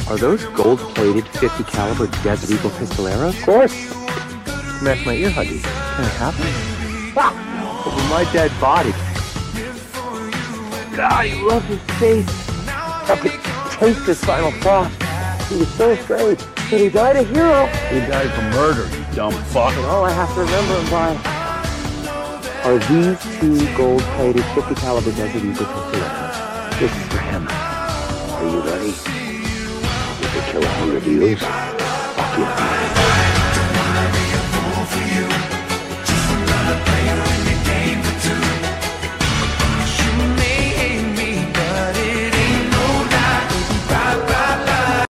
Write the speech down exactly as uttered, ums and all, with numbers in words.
Are those gold-plated fifty caliber Desert Eagle pistoleros? Of course. Smash my ear huggies. Can I have them? Ah! Over my dead body. I love his face. I could taste his final thought. He was so afraid, but he died a hero. He died for murder, you dumb fuck. And all I have to remember him by are these two gold-plated fifty caliber Desert Eagle pistoleros. This is for him. Are you ready? You could kill a hundred eagles. Fuck you.